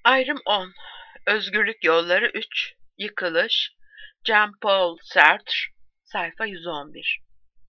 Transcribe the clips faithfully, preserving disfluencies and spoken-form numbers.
Ayrım on. Özgürlük Yolları üç. Yıkılış. Jean-Paul Sartre. Sayfa yüz on bir.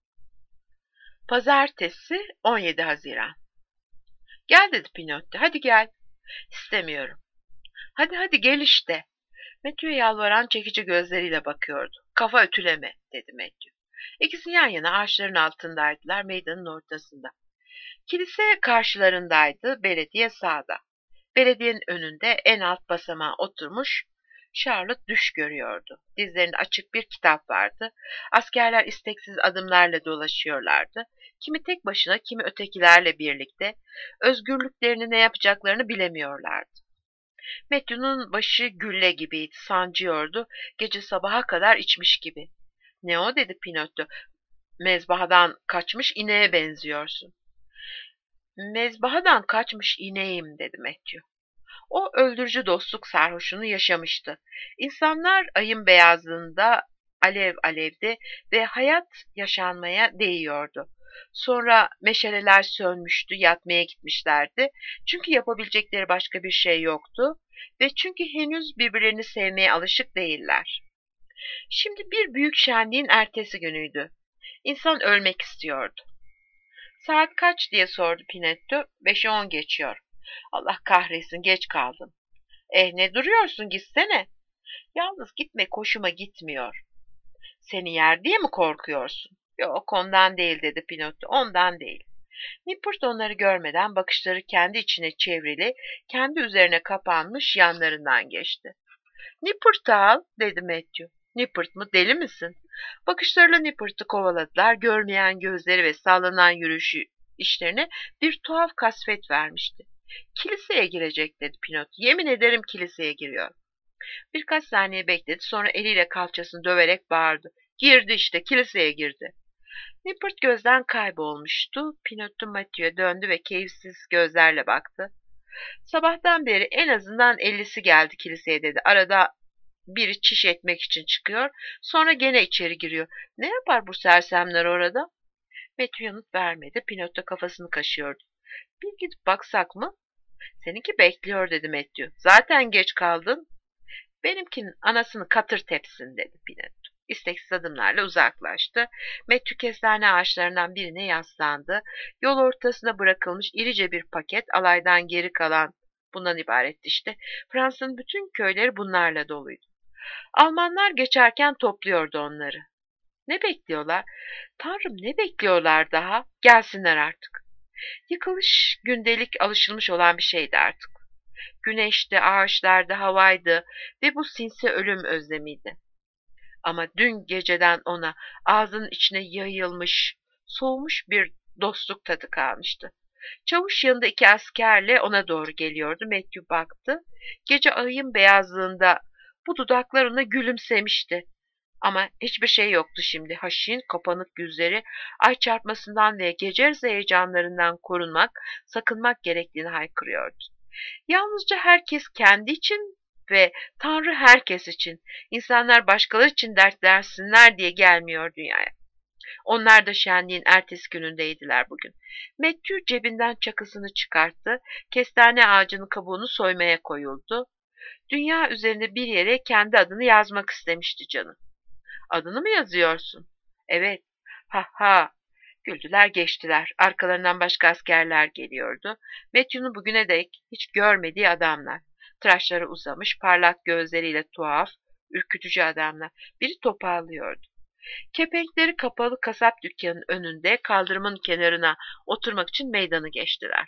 Pazartesi on yedi Haziran. Gel dedi Pinokyo. Hadi gel. İstemiyorum. Hadi hadi gel işte. Matthew yalvaran çekici gözleriyle bakıyordu. Kafa ötüleme dedi Matthew. İkisi yan yana ağaçların altındaydılar, meydanın ortasında. Kilise karşılarındaydı, belediye sağda. Belediyenin önünde en alt basamağa oturmuş Charlotte düş görüyordu. Dizlerinde açık bir kitap vardı. Askerler isteksiz adımlarla dolaşıyorlardı. Kimi tek başına, kimi ötekilerle birlikte. Özgürlüklerini ne yapacaklarını bilemiyorlardı. Matthew'nun başı gülle gibiydi, sancıyordu. Gece sabaha kadar içmiş gibi. Ne o dedi Pinokyo. Mezbahadan kaçmış ineğe benziyorsun. Mezbahadan kaçmış ineğim dedi Matthew. O öldürücü dostluk sarhoşunu yaşamıştı. İnsanlar ayın beyazlığında alev alevdi ve hayat yaşanmaya değiyordu. Sonra meşaleler sönmüştü, yatmaya gitmişlerdi. Çünkü yapabilecekleri başka bir şey yoktu ve çünkü henüz birbirlerini sevmeye alışık değiller. Şimdi bir büyük şenliğin ertesi günüydü. İnsan ölmek istiyordu. Saat kaç diye sordu Pinetto. Beşe on geçiyor. Allah kahretsin geç kaldım. Eh ne duruyorsun gitsene. Yalnız gitme hoşuma gitmiyor. Seni yer diye mi korkuyorsun? Yok ondan değil dedi Pinokyo ondan değil. Nippert onları görmeden bakışları kendi içine çevrili, kendi üzerine kapanmış yanlarından geçti. Nippert'ı al dedi Matthew. Nippert mı deli misin? Bakışlarıyla Nippert'ı kovaladılar. Görmeyen gözleri ve sallanan yürüyüşü işlerine bir tuhaf kasvet vermişti. Kiliseye girecek dedi Pinokyo. Yemin ederim kiliseye giriyor. Birkaç saniye bekledi sonra eliyle kalçasını döverek bağırdı. Girdi işte kiliseye girdi. Nippert gözden kaybolmuştu. Pinokyo Matthew'ye döndü ve keyifsiz gözlerle baktı. Sabahtan beri en azından ellisi geldi kiliseye dedi. Arada biri çiş etmek için çıkıyor. Sonra gene içeri giriyor. Ne yapar bu sersemler orada? Matthew yanıt vermedi. Pinokyo kafasını kaşıyordu. Bir gidip baksak mı? Seninki bekliyor dedi Matthew. Zaten geç kaldın. Benimkinin anasını katır tepsin dedi Pinokyo. İsteksiz adımlarla uzaklaştı. Matthew kestane ağaçlarından birine yaslandı. Yol ortasına bırakılmış irice bir paket alaydan geri kalan bundan ibaretti işte. Fransa'nın bütün köyleri bunlarla doluydu. Almanlar geçerken topluyordu onları. Ne bekliyorlar? Tanrım ne bekliyorlar daha? Gelsinler artık. Yıkılış gündelik alışılmış olan bir şeydi artık. Güneşti, ağaçlardı, havaydı ve bu sinsi ölüm özlemiydi. Ama dün geceden ona ağzının içine yayılmış, soğumuş bir dostluk tadı kalmıştı. Çavuş yanında iki askerle ona doğru geliyordu. Matthew baktı. Gece ayın beyazlığında bu dudaklar ona gülümsemişti. Ama hiçbir şey yoktu şimdi. Haşin, kapanık yüzleri ay çarpmasından ve gece heyecanlarından korunmak, sakınmak gerektiğini haykırıyordu. Yalnızca herkes kendi için ve Tanrı herkes için, insanlar başkaları için dertlensinler diye gelmiyor dünyaya. Onlar da şenliğin ertesi günündeydiler bugün. Matthew cebinden çakısını çıkarttı, kestane ağacının kabuğunu soymaya koyuldu. Dünya üzerinde bir yere kendi adını yazmak istemişti canım. Adını mı yazıyorsun? Evet. Ha ha. Güldüler geçtiler. Arkalarından başka askerler geliyordu. Matthew'nun bugüne dek hiç görmediği adamlar. Tıraşları uzamış, parlak gözleriyle tuhaf, ürkütücü adamlar. Biri topallıyordu. Kepenkleri kapalı kasap dükkanının önünde kaldırımın kenarına oturmak için meydanı geçtiler.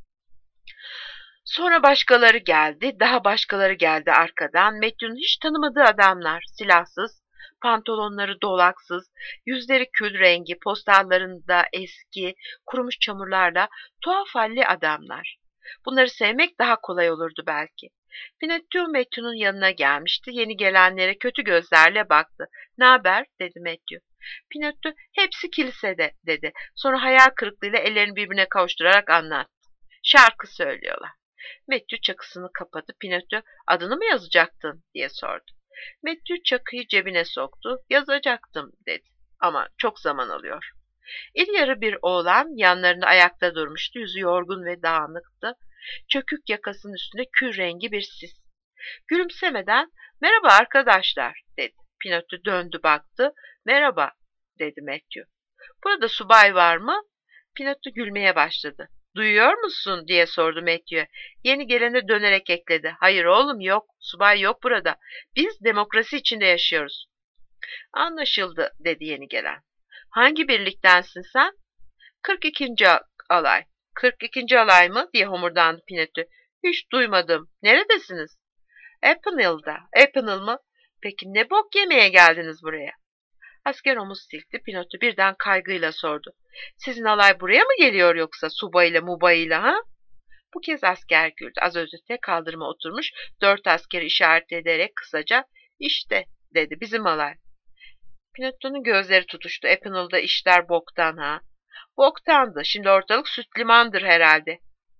Sonra başkaları geldi, daha başkaları geldi arkadan. Matthew'nun hiç tanımadığı adamlar, silahsız, pantolonları dolaksız, yüzleri kül rengi, postallarında eski, kurumuş çamurlarla tuhaf halli adamlar. Bunları sevmek daha kolay olurdu belki. Pinokyo Matthew'nun yanına gelmişti. Yeni gelenlere kötü gözlerle baktı. "Ne haber?" dedi Matthew. Pinokyo, "Hepsi kilisede." dedi. Sonra hayal kırıklığıyla ellerini birbirine kavuşturarak anlattı. "Şarkı söylüyorlar." Matthew çakısını kapadı. Pinokyo, "Adını mı yazacaktın?" diye sordu. Matthew çakıyı cebine soktu. "Yazacaktım." dedi. "Ama çok zaman alıyor." İri yarı bir oğlan yanlarında ayakta durmuştu. Yüzü yorgun ve dağınıktı. Çökük yakasının üstünde kül rengi bir sis. Gülümsemeden "Merhaba arkadaşlar," dedi. Pinokyo döndü baktı. "Merhaba," dedi Matthew. "Burada subay var mı?" Pinokyo gülmeye başladı. "Duyuyor musun?" diye sordu Matthew. Yeni gelene dönerek ekledi. "Hayır oğlum, yok. Subay yok burada. Biz demokrasi içinde yaşıyoruz." "Anlaşıldı," dedi yeni gelen. "Hangi birliktensin sen?" "kırk ikinci alay." "kırk ikinci alay mı?" diye homurdandı Pinokyo. "Hiç duymadım. Neredesiniz?" "Apple'da." "Apple mı? Peki ne bok yemeye geldiniz buraya?" Asker omuz silkti. Pinokyo birden kaygıyla sordu. "Sizin alay buraya mı geliyor yoksa subayıyla mubayıyla ha?" Bu kez asker güldü. Az önce kaldırıma oturmuş dört askeri işaret ederek kısaca "İşte," dedi, "bizim alay." Pinokyo'nun gözleri tutuştu. "Apple'da işler boktan ha." "Boktandı. Şimdi ortalık süt limandır herhalde."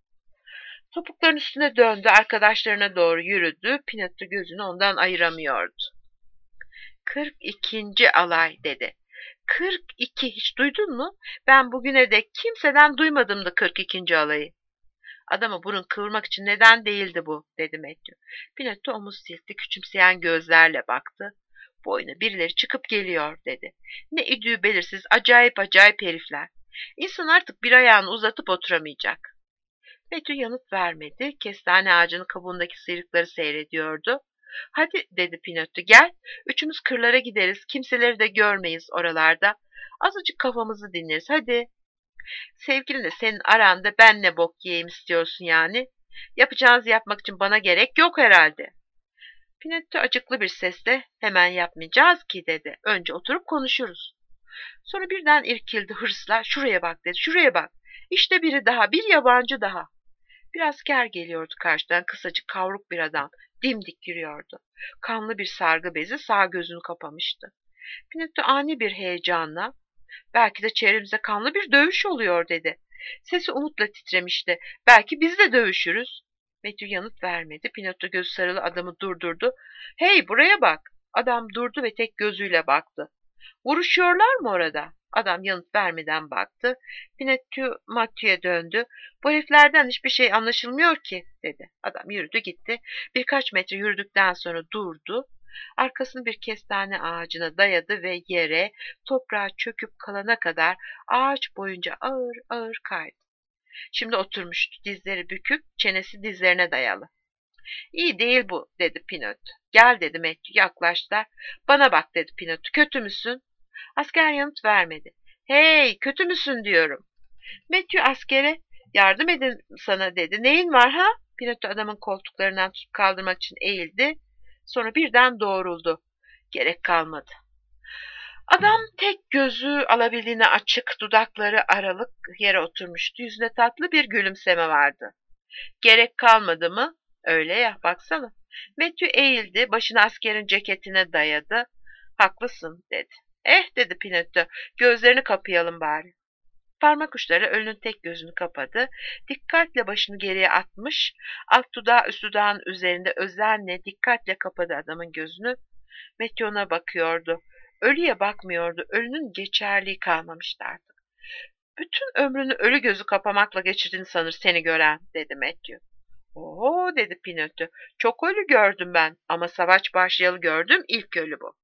Topukların üstüne döndü. Arkadaşlarına doğru yürüdü. Pinokyo gözünü ondan ayıramıyordu. "kırk ikinci alay," dedi. "kırk iki, hiç duydun mu? Ben bugüne dek kimseden duymadım da kırk ikinci alayı." "Adamı burun kıvırmak için neden değildi bu?" dedi Matthew. Pinokyo omuz silkti. Küçümseyen gözlerle baktı. "Boyuna birileri çıkıp geliyor," dedi. "Ne idüğü belirsiz acayip acayip herifler. İnsan artık bir ayağını uzatıp oturamayacak." Matthew yanıt vermedi. Kestane ağacının kabuğundaki sıyrıkları seyrediyordu. "Hadi," dedi Pinokyo, "gel. Üçümüz kırlara gideriz. Kimseleri de görmeyiz oralarda. Azıcık kafamızı dinleriz. Hadi." "Sevgilinle senin aranda ben ne bok yiyeyim istiyorsun yani? Yapacağınızı yapmak için bana gerek yok herhalde." Pinokyo acıklı bir sesle "Hemen yapmayacağız ki," dedi. "Önce oturup konuşuruz." Sonra birden irkildi hırsla. "Şuraya bak," dedi. "Şuraya bak. İşte biri daha, bir yabancı daha." Bir asker geliyordu karşıdan. Kısacık kavruk bir adam. Dimdik yürüyordu. Kanlı bir sargı bezi sağ gözünü kapamıştı. Pinokyo ani bir heyecanla "Belki de çevremizde kanlı bir dövüş oluyor," dedi. Sesi umutla titremişti. "Belki biz de dövüşürüz." Matthew yanıt vermedi. Pinokyo gözü sarılı adamı durdurdu. "Hey, buraya bak." Adam durdu ve tek gözüyle baktı. "Vuruşuyorlar mı orada?" Adam yanıt vermeden baktı. Pinokyo Matthew'ye döndü. "Bu heriflerden hiçbir şey anlaşılmıyor ki," dedi. Adam yürüdü gitti. Birkaç metre yürüdükten sonra durdu. Arkasını bir kestane ağacına dayadı ve yere, toprağa çöküp kalana kadar ağaç boyunca ağır ağır kaydı. Şimdi oturmuştu, dizleri bükük, çenesi dizlerine dayalı. "İyi değil bu," dedi Pinokyo. "Gel," dedi Matthew, yaklaştılar. "Bana bak," dedi Pinokyo, "kötü müsün?" Asker yanıt vermedi. "Hey, kötü müsün diyorum." Matthew askere "Yardım edin sana," dedi. "Neyin var ha?" Pinokyo adamın koltuklarından tutup kaldırmak için eğildi. Sonra birden doğruldu. Gerek kalmadı. Adam tek gözü alabildiğine açık, dudakları aralık yere oturmuştu. Yüzünde tatlı bir gülümseme vardı. "Gerek kalmadı mı?" "Öyle ya, baksana." Matthew eğildi, başını askerin ceketine dayadı. "Haklısın," dedi. "Eh," dedi Pinokyo, "gözlerini kapayalım bari." Parmak uçları ölünün tek gözünü kapadı. Dikkatle başını geriye atmış, alt dudağı üst dudağın üzerinde özenle dikkatle kapadı adamın gözünü. Matthew ona bakıyordu. Ölüye bakmıyordu. Ölünün geçerliği kalmamıştı artık. "Bütün ömrünü ölü gözü kapamakla geçirdiğini sanır seni gören," dedi Matthew. "Oho," dedi Pinokyo, "çok ölü gördüm ben ama savaş başlayalı gördüğüm ilk ölü bu."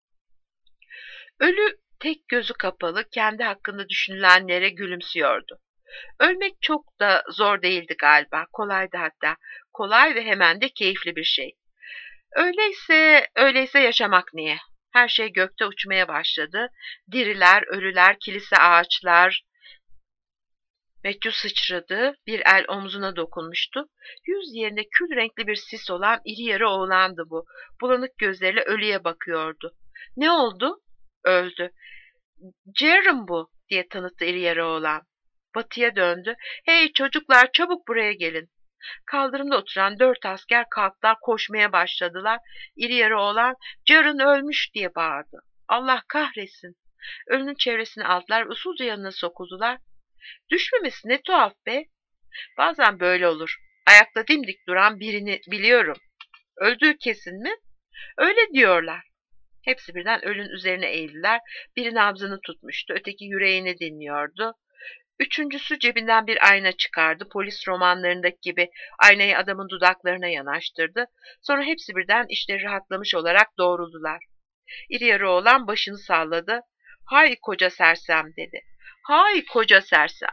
Ölü tek gözü kapalı kendi hakkında düşünülenlere gülümsüyordu. Ölmek çok da zor değildi galiba, kolaydı hatta. Kolay ve hemen de keyifli bir şey. Öyleyse, öyleyse yaşamak niye? Her şey gökte uçmaya başladı. Diriler, ölüler, kilise ağaçlar. Matthew sıçradı, bir el omzuna dokunmuştu. Yüz yerinde kül renkli bir sis olan iri yarı oğlandı bu. Bulanık gözleriyle ölüye bakıyordu. "Ne oldu?" "Öldü." "Jerem bu," diye tanıttı iri yarı oğlan. Batıya döndü. "Hey çocuklar, çabuk buraya gelin." Kaldırımda oturan dört asker kalktılar, koşmaya başladılar. İri yarı oğlan "Jerem ölmüş," diye bağırdı. "Allah kahretsin." Ölünün çevresini aldılar, usulca yanına sokuldular. "Düşmemesi ne tuhaf be." "Bazen böyle olur. Ayakta dimdik duran birini biliyorum." "Öldüğü kesin mi?" "Öyle diyorlar." Hepsi birden ölünün üzerine eğildiler. Biri nabzını tutmuştu, öteki yüreğini dinliyordu. Üçüncüsü cebinden bir ayna çıkardı. Polis romanlarındaki gibi aynayı adamın dudaklarına yanaştırdı. Sonra hepsi birden işleri rahatlamış olarak doğruldular. İri yarı oğlan başını salladı. Hay koca sersem dedi. Hay koca sersem.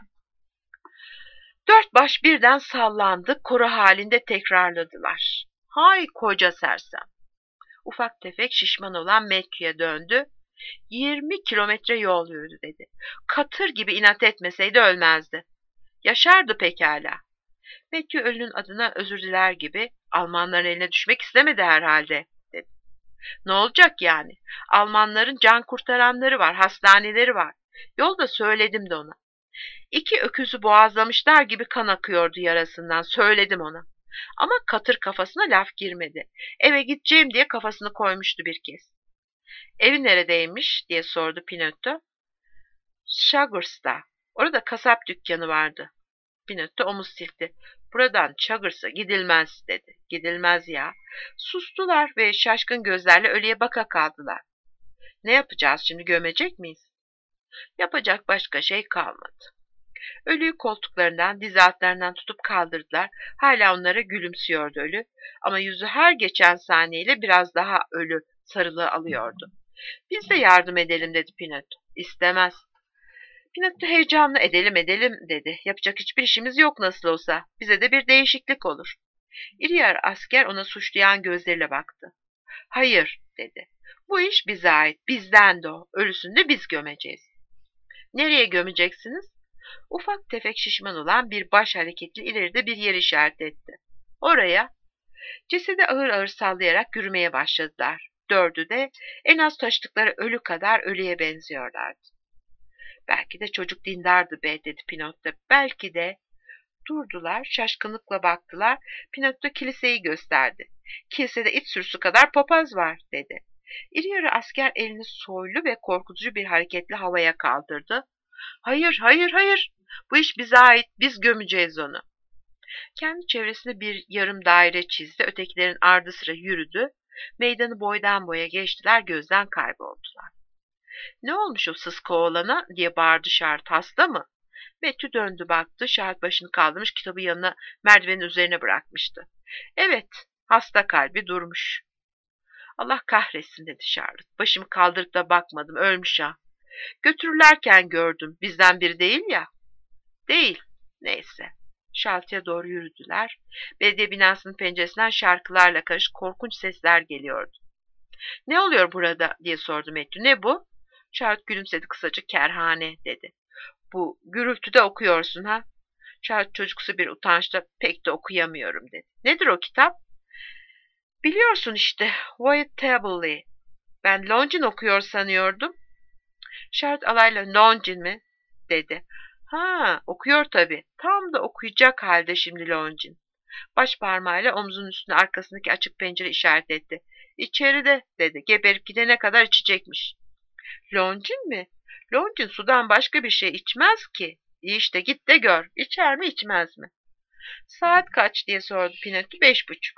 Dört baş birden sallandı. Koro halinde tekrarladılar. Hay koca sersem. Ufak tefek şişman olan Matthew'ye döndü. Yirmi kilometre yol yürüdü dedi. Katır gibi inat etmeseydi ölmezdi. Yaşardı pekala. Matthew ölünün adına özür diler gibi Almanların eline düşmek istemedi herhalde dedi. Ne olacak yani? Almanların can kurtaranları var, hastaneleri var. Yolda söyledim de ona. İki öküzü boğazlamışlar gibi kan akıyordu yarasından, söyledim ona. Ama katır kafasına laf girmedi. Eve gideceğim diye kafasını koymuştu bir kez. Evi neredeymiş diye sordu Pinotto. Chaggers'ta. Orada kasap dükkanı vardı. Pinotto omuz silkti. Buradan Chaggers'a gidilmez dedi. Gidilmez ya. Sustular ve şaşkın gözlerle ölüye baka kaldılar. Ne yapacağız şimdi, gömecek miyiz? Yapacak başka şey kalmadı. Ölüyü koltuklarından, diz altlarından tutup kaldırdılar. Hala onlara gülümsüyordu ölü. Ama yüzü her geçen saniyeyle biraz daha ölü sarılığı alıyordu. Biz de yardım edelim dedi Pinotto. İstemez. Pinotto heyecanla edelim edelim dedi. Yapacak hiçbir işimiz yok nasıl olsa. Bize de bir değişiklik olur. İri yarı asker ona suçlayan gözleriyle baktı. Hayır dedi. Bu iş bize ait. Bizden de o. Ölüsünü de biz gömeceğiz. Nereye gömeceksiniz? Ufak tefek şişman olan bir baş hareketli ileride bir yer işaret etti. Oraya. Cesedi ağır ağır sallayarak yürümeye başladılar. Dördü de en az taşıdıkları ölü kadar ölüye benziyorlardı. Belki de çocuk dindardı be dedi Pinotto. Belki de. Durdular, şaşkınlıkla baktılar. Pinotto kiliseyi gösterdi. Kilisede iç sürüsü kadar papaz var dedi. İri yarı asker elini soylu ve korkutucu bir hareketle havaya kaldırdı. Hayır, hayır, hayır. Bu iş bize ait. Biz gömeceğiz onu. Kendi çevresinde bir yarım daire çizdi. Ötekilerin ardı sıra yürüdü. Meydanı boydan boya geçtiler. Gözden kayboldular. Ne olmuş o sıska oğlana diye bağırdı Şart. Hasta mı? Betty döndü baktı. Şart başını kaldırmış, kitabı yanına merdivenin üzerine bırakmıştı. Evet, hasta, kalbi durmuş. Allah kahretsin dedi Charlotte. Başımı kaldırıp da bakmadım, ölmüş ha. Götürürlerken gördüm. Bizden biri değil ya. Değil. Neyse. Şaltıya doğru yürüdüler. Belediye binasının penceresinden şarkılarla karışık korkunç sesler geliyordu. Ne oluyor burada diye sordu Matthew. Ne bu? Charlotte gülümsedi kısaca. Kerhane dedi. Bu gürültüde okuyorsun ha? Charlotte çocuksu bir utançla pek de okuyamıyorum dedi. Nedir o kitap? Biliyorsun işte. Wyatt Tabley. Ben Longin okuyor sanıyordum. Charlotte alayla Longin mi? Dedi. Ha, okuyor tabii. Tam da okuyacak halde şimdi Longin. Baş parmağıyla omzunun üstüne arkasındaki açık pencere işaret etti. İçeride dedi. Geberip gidene kadar içecekmiş. Longin mi? Longin sudan başka bir şey içmez ki. İyi işte git de gör. İçer mi içmez mi? Saat kaç diye sordu Pinotto. Beş buçuk.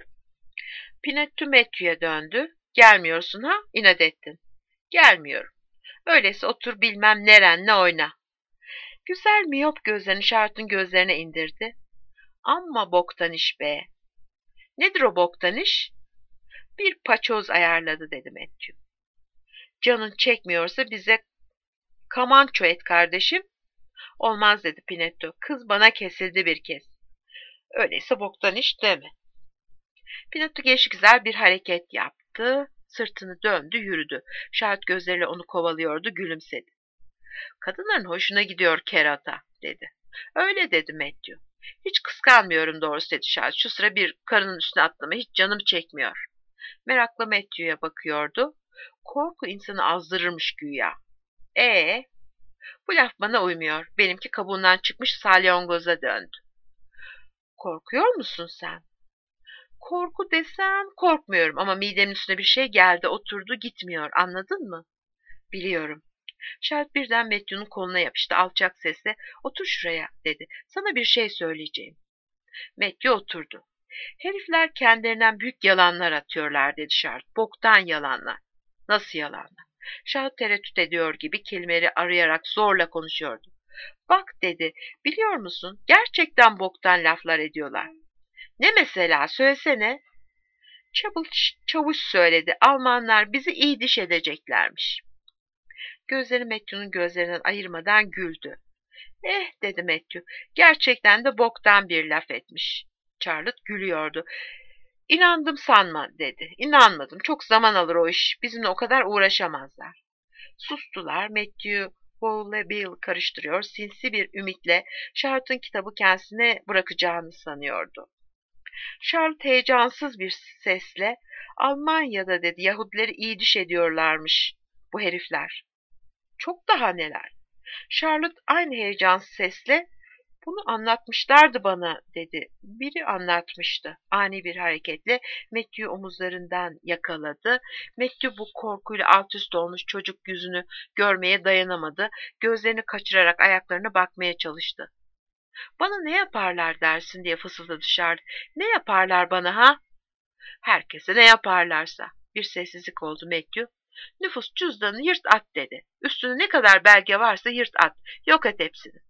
Pinotto Matthew'ye döndü. Gelmiyorsun ha? İnat ettin. Gelmiyorum. Öyleyse otur bilmem nerenle oyna. Güzel miyop gözlerini Şart'ın gözlerine indirdi. Amma boktan iş be. Nedir o boktan iş? Bir paçoz ayarladı dedi Matthew. Canın çekmiyorsa bize kamanço et kardeşim. Olmaz dedi Pinotto. Kız bana kesildi bir kez. Öyleyse boktan iş deme. Pinotto gelişi güzel bir hareket yaptı. Sırtını döndü yürüdü. Şart gözleriyle onu kovalıyordu, gülümsedi. Kadınların hoşuna gidiyor kerata dedi. Öyle dedi Matthew. Hiç kıskanmıyorum doğrusu dedi Şart. Şu sıra bir karının üstüne atlama hiç canım çekmiyor. Merakla Matthew'ya bakıyordu. Korku insanı azdırırmış güya. Ee, bu laf bana uymuyor. Benimki kabuğundan çıkmış salyongoza döndü. Korkuyor musun sen? Korku desem korkmuyorum ama midemin üstüne bir şey geldi, oturdu, gitmiyor. Anladın mı? Biliyorum. Şart birden Matthew'nun koluna yapıştı. Alçak sesle otur şuraya dedi. Sana bir şey söyleyeceğim. Matthew oturdu. Herifler kendilerinden büyük yalanlar atıyorlar dedi Şart. Boktan yalanlar. Nasıl yalanlar? Şart tereddüt ediyor gibi kelimeleri arayarak zorla konuşuyordu. Bak dedi, biliyor musun? Gerçekten boktan laflar ediyorlar. Ne mesela? Söylesene. Çavuş, çavuş söyledi. Almanlar bizi iyi diş edeceklermiş. Gözleri Matthew'nun gözlerinden ayırmadan güldü. Eh dedi Matthew. Gerçekten de boktan bir laf etmiş. Charlotte gülüyordu. İnandım sanma dedi. İnanmadım. Çok zaman alır o iş. Bizimle o kadar uğraşamazlar. Sustular. Matthew Paul'le Bill karıştırıyor. Sinsi bir ümitle Charlotte'ın kitabı kendisine bırakacağını sanıyordu. Charlotte heyecansız bir sesle Almanya'da dedi Yahudileri iyi diş ediyorlarmış bu herifler. Çok daha neler. Charlotte aynı heyecansız sesle bunu anlatmışlardı bana dedi. Biri anlatmıştı. Ani bir hareketle Matthew omuzlarından yakaladı. Matthew bu korkuyla alt üst olmuş çocuk yüzünü görmeye dayanamadı. Gözlerini kaçırarak ayaklarına bakmaya çalıştı. Bana ne yaparlar dersin diye fısıldadı Charlotte. Ne yaparlar bana ha? Herkese ne yaparlarsa. Bir sessizlik oldu Matthew. Nüfus cüzdanını yırt at dedi. Üstüne ne kadar belge varsa yırt at. Yok et hepsini.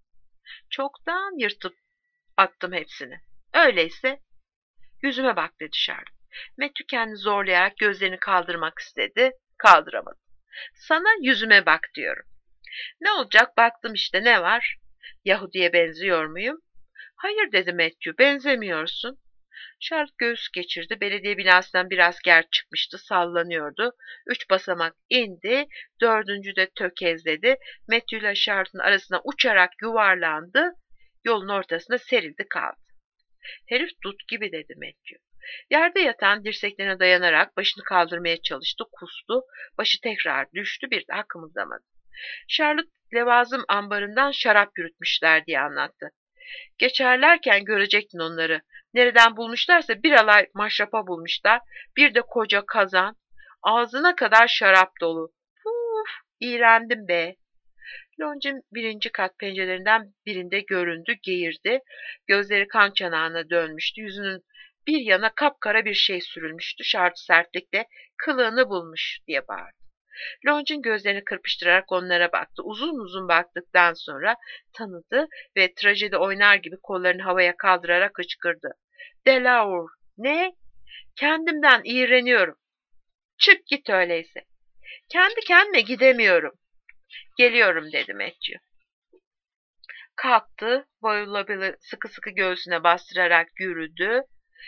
Çoktan yırtıp attım hepsini. Öyleyse yüzüme bak dedi Charlotte. Matthew kendini zorlayarak gözlerini kaldırmak istedi. Kaldıramadı. Sana yüzüme bak diyorum. Ne olacak baktım işte ne var? Yahudi'ye benziyor muyum? Hayır dedi Matthew benzemiyorsun. Charlotte göğüs geçirdi. Belediye binasından bir asker çıkmıştı. Sallanıyordu. Üç basamak indi. Dördüncü de tökezledi. Matthew ile Charlotte'ın arasına uçarak yuvarlandı. Yolun ortasına serildi kaldı. Herif dut gibi dedi Matthew. Yerde yatan dirseklerine dayanarak başını kaldırmaya çalıştı. Kustu. Başı tekrar düştü. Bir daha kımıldamadı. Charlotte levazım ambarından şarap yürütmüşler diye anlattı. Geçerlerken görecektin onları. Nereden bulmuşlarsa bir alay maşrapa bulmuşlar. Bir de koca kazan. Ağzına kadar şarap dolu. Uf, iğrendim be. Loncin birinci kat pencerelerinden birinde göründü, geğirdi. Gözleri kan çanağına dönmüştü. Yüzünün bir yana kapkara bir şey sürülmüştü. Şart sertlikle kılığını bulmuş diye bağırdı. Loncin gözlerini kırpıştırarak onlara baktı. Uzun uzun baktıktan sonra tanıdı ve trajedi oynar gibi kollarını havaya kaldırarak hıçkırdı. Delaur, ne? Kendimden iğreniyorum. Çık git öyleyse. Kendi kendime gidemiyorum. Geliyorum dedi Matthew. Kalktı, boylu sıkı sıkı göğsüne bastırarak yürüdü.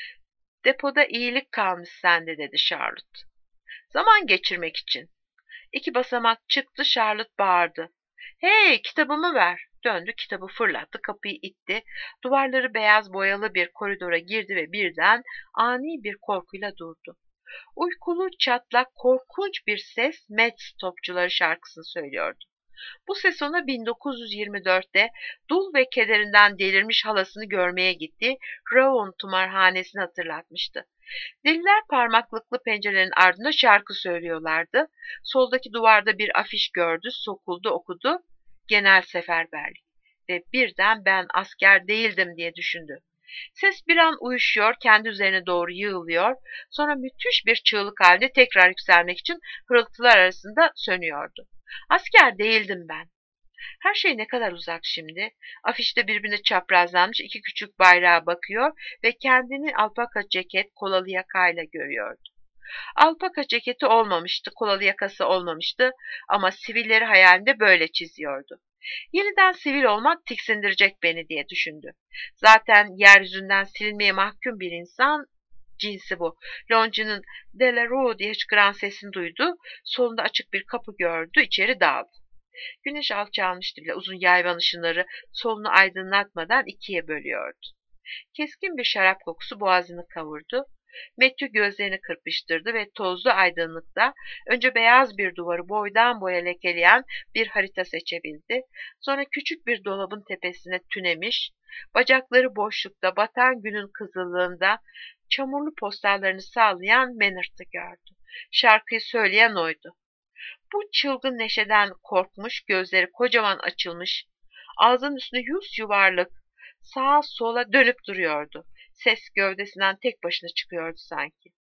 Depoda iyilik kalmış sende dedi Charlotte. Zaman geçirmek için. İki basamak çıktı, Charlotte bağırdı. Hey, kitabımı ver. Döndü, kitabı fırlattı, kapıyı itti. Duvarları beyaz boyalı bir koridora girdi ve birden ani bir korkuyla durdu. Uykulu, çatlak, korkunç bir ses Mets Topçuları şarkısını söylüyordu. Bu ses ona bin dokuz yüz yirmi dörtte dul ve kederinden delirmiş halasını görmeye gitti, Raon tımarhanesini hatırlatmıştı. Deliler parmaklıklı pencerelerin ardında şarkı söylüyorlardı. Soldaki duvarda bir afiş gördü, sokuldu, okudu. Genel seferberlik. Ve birden ben asker değildim diye düşündü. Ses bir an uyuşuyor, kendi üzerine doğru yığılıyor. Sonra müthiş bir çığlık halde tekrar yükselmek için hırıltılar arasında sönüyordu. Asker değildim ben. Her şey ne kadar uzak şimdi. Afişte birbirine çaprazlanmış iki küçük bayrağa bakıyor ve kendini alpaka ceket, kolalı yakayla görüyordu. Alpaka ceketi olmamıştı, kolalı yakası olmamıştı ama sivilleri hayalinde böyle çiziyordu. Yeniden sivil olmak tiksindirecek beni diye düşündü. Zaten yeryüzünden silinmeye mahkum bir insan cinsi bu. Longin'in Delarue diye hıçkıran sesini duydu. Solunda açık bir kapı gördü. İçeri daldı. Güneş alçalmıştı bile. Uzun yayvan ışınları solunu aydınlatmadan ikiye bölüyordu. Keskin bir şarap kokusu boğazını kavurdu. Matthew gözlerini kırpıştırdı ve tozlu aydınlıkta önce beyaz bir duvarı boydan boya lekeleyen bir harita seçebildi. Sonra küçük bir dolabın tepesine tünemiş, bacakları boşlukta batan günün kızıllığında çamurlu postallarını sallayan Maynard'ı gördü. Şarkıyı söyleyen oydu. Bu çılgın neşeden korkmuş, gözleri kocaman açılmış, ağzının üstünde yüz yuvarlık, sağa sola dönüp duruyordu. Ses gövdesinden tek başına çıkıyordu sanki.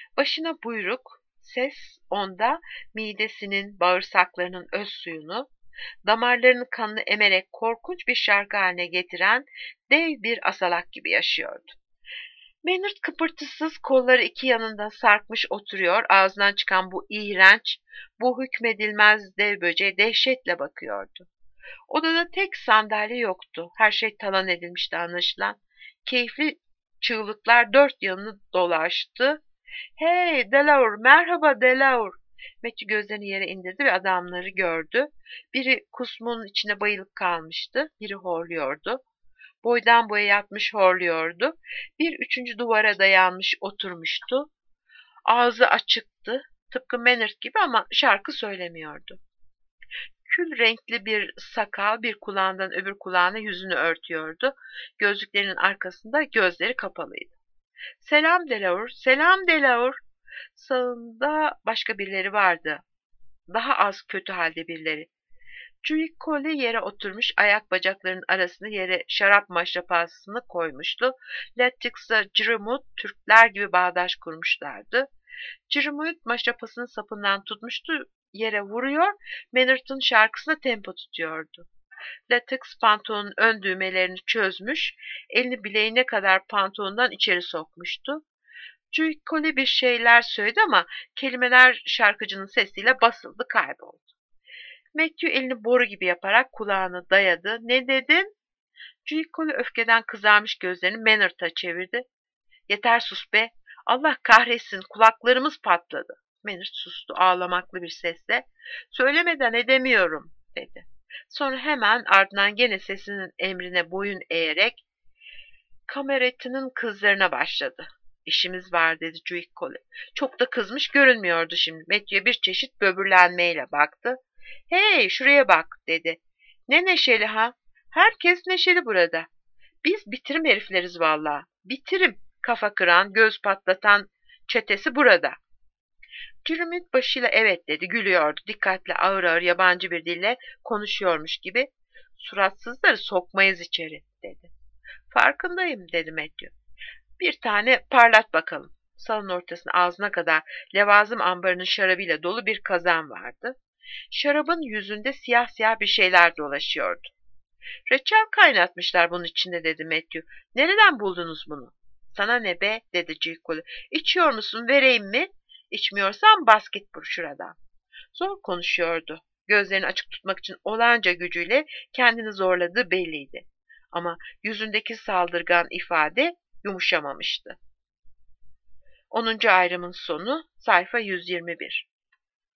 Başına buyruk, ses onda midesinin, bağırsaklarının öz suyunu, Damarlarının kanını emerek korkunç bir şarkı haline getiren dev bir asalak gibi yaşıyordu. Maynard kıpırtısız kolları iki yanında sarkmış oturuyor, ağzından çıkan bu iğrenç, bu hükmedilmez dev böceğe dehşetle bakıyordu. Odada tek sandalye yoktu. Her şey talan edilmişti anlaşılan. Keyifli çığlıklar dört yanını dolaştı. "Hey Delaur, merhaba Delaur!" Matthew gözlerini yere indirdi ve adamları gördü. Biri kusmunun içine bayılıp kalmıştı, biri horluyordu. Boydan boya yatmış horluyordu. Bir üçüncü duvara dayanmış oturmuştu. Ağzı açıktı, tıpkı Maynard gibi ama şarkı söylemiyordu. Kül renkli bir sakal bir kulağından öbür kulağına yüzünü örtüyordu. Gözlüklerinin arkasında gözleri kapalıydı. "Selam Delaur, selam Delaur." Sağında başka birileri vardı. Daha az kötü halde birileri. Cuy Cole yere oturmuş, ayak bacaklarının arasına yere şarap maşrapasını koymuştu. Latix'la Cirimut Türkler gibi bağdaş kurmuşlardı. Cirimut maşrapasının sapından tutmuştu, yere vuruyor, Maynard'ın şarkısına tempo tutuyordu. Latix pantolonun ön düğmelerini çözmüş, elini bileğine kadar pantolondan içeri sokmuştu. Cuy Cole bir şeyler söyledi ama kelimeler şarkıcının sesiyle basıldı, kayboldu. Matthew elini boru gibi yaparak kulağına dayadı. "Ne dedin?" Cuy Cole öfkeden kızarmış gözlerini Maynard'a çevirdi. "Yeter sus be! Allah kahretsin, kulaklarımız patladı." Maynard sustu ağlamaklı bir sesle. "Söylemeden edemiyorum," dedi. Sonra hemen ardından gene sesinin emrine boyun eğerek kameretinin kızlarına başladı. "İşimiz var," dedi Cuy Cole. Çok da kızmış görünmüyordu şimdi. Matthew'e bir çeşit böbürlenmeyle baktı. "Hey, şuraya bak," dedi. "Ne neşeli ha? Herkes neşeli burada. Biz bitirim herifleriz vallahi. Bitirim, kafa kıran, göz patlatan çetesi burada." Cirimut başıyla evet dedi, gülüyordu. Dikkatli, ağır ağır yabancı bir dille konuşuyormuş gibi. "Suratsızları sokmayız içeri," dedi. "Farkındayım," dedi Matthew. "Bir tane parlat bakalım." Salon ortasında ağzına kadar levazım ambarının şarabıyla dolu bir kazan vardı. Şarabın yüzünde siyah siyah bir şeyler dolaşıyordu. "Reçel kaynatmışlar bunun içinde," dedi Matthew. "Nereden buldunuz bunu?" "Sana ne be," dedi Cuy Cole. "İçiyor musun, vereyim mi? İçmiyorsan bas git şuradan." Zor konuşuyordu. Gözlerini açık tutmak için olağanca gücüyle kendini zorladığı belliydi. Ama yüzündeki saldırgan ifade yumuşamamıştı. onuncu ayrımın sonu, sayfa yüz yirmi bir.